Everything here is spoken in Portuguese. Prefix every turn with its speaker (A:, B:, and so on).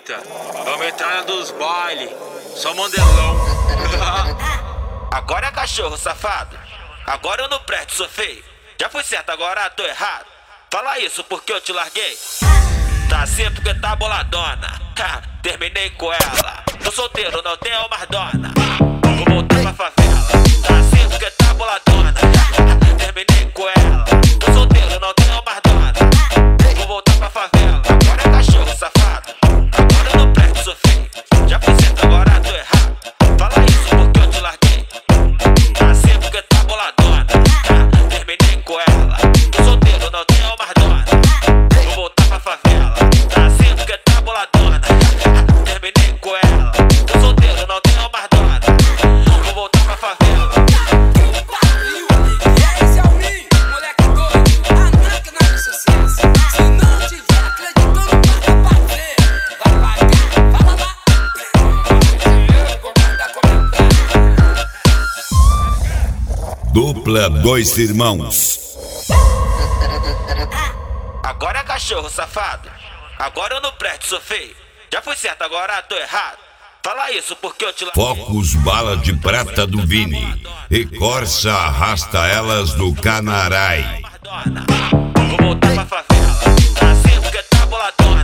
A: Eita, é uma entrada dos bailes, só mandelão.
B: Agora é cachorro, safado. Agora eu não presto, sou feio. Já fui certo, agora tô errado. Fala isso porque eu te larguei. Tá assim porque tá boladona. Terminei com ela. Tô solteiro, não tenho mais dona. Vou voltar pra favela. Tá assim porque tá boladona. Terminei com ela. Tô solteiro, não tenho mais dona. Vou voltar pra favela. Agora é cachorro, safado. Agora eu não presto, sou feio. Já fui certo, agora tô errado. Fala isso porque eu te larguei. Tá assim porque tá boladona. Terminei com ela. Tô solteiro, não tenho mais dona. Vou voltar pra favela. Tá assim porque tá boladona. Terminei com ela. Tô solteiro, não tenho mais dona. Vou voltar pra favela.
C: Esse é o mim, moleque doido, a máquina de sucesso. Se não tiver acreditando, paga pra ver. Vai pagar, fala lá.
D: Dupla Dois Irmãos.
B: Agora é cachorro, safado. Agora eu não presto, sou feio. Já fui certo, agora tô errado. Fala isso porque eu te larguei.
D: Focus Bala de Prata do Vini e Corsa Arrasta Elas do Canarai.
B: Vou voltar pra favela. Tá assim porque tá boladona.